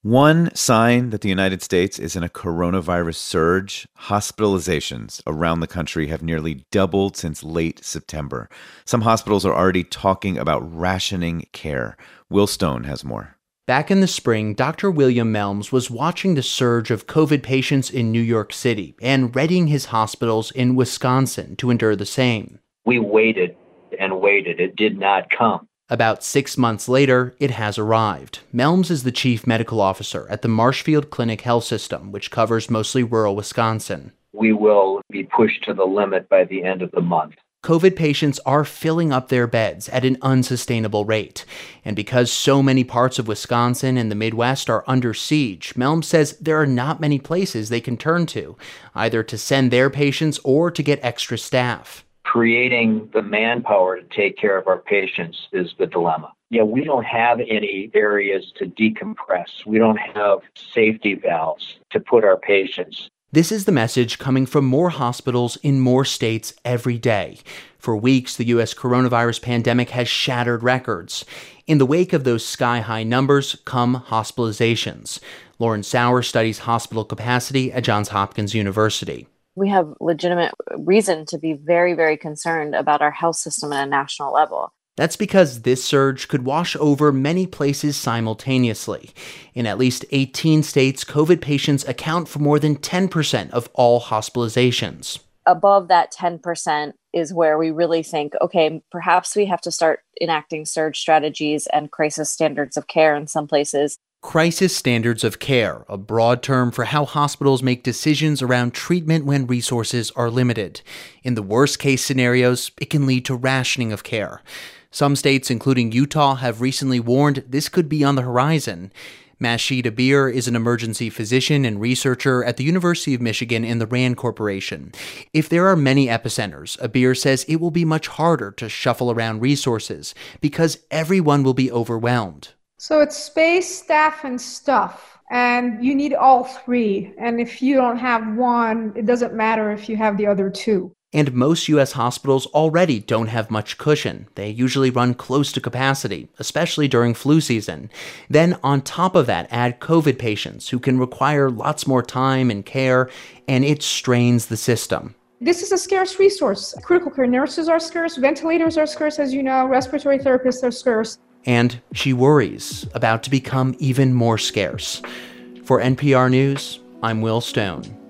One sign that the United States is in a coronavirus surge, hospitalizations around the country have nearly doubled since late September. Some hospitals are already talking about rationing care. Will Stone has more. Back in the spring, Dr. William Melms was watching the surge of COVID patients in New York City and readying his hospitals in Wisconsin to endure the same. We waited and waited. It did not come. About 6 months later, it has arrived. Melms is the chief medical officer at the Marshfield Clinic Health System, which covers mostly rural Wisconsin. We will be pushed to the limit by the end of the month. COVID patients are filling up their beds at an unsustainable rate. And because so many parts of Wisconsin and the Midwest are under siege, Melms says there are not many places they can turn to, either to send their patients or to get extra staff. Creating the manpower to take care of our patients is the dilemma. We don't have any areas to decompress. We don't have safety valves to put our patients. This is the message coming from more hospitals in more states every day. For weeks, the U.S. coronavirus pandemic has shattered records. In the wake of those sky-high numbers come hospitalizations. Lauren Sauer studies hospital capacity at Johns Hopkins University. We have legitimate reason to be very, very concerned about our health system at a national level. That's because this surge could wash over many places simultaneously. In at least 18 states, COVID patients account for more than 10% of all hospitalizations. Above that 10% is where we really think, okay, perhaps we have to start enacting surge strategies and crisis standards of care in some places. Crisis standards of care, a broad term for how hospitals make decisions around treatment when resources are limited. In the worst case scenarios, it can lead to rationing of care. Some states, including Utah, have recently warned this could be on the horizon. Masheed Abir is an emergency physician and researcher at the University of Michigan in the RAND Corporation. If there are many epicenters, Abir says it will be much harder to shuffle around resources because everyone will be overwhelmed. So it's space, staff, and stuff. And you need all three. And if you don't have one, it doesn't matter if you have the other two. And most U.S. hospitals already don't have much cushion. They usually run close to capacity, especially during flu season. Then on top of that, add COVID patients who can require lots more time and care, and it strains the system. This is a scarce resource. Critical care nurses are scarce, ventilators are scarce, as you know, respiratory therapists are scarce. And she worries about to become even more scarce. For NPR News, I'm Will Stone.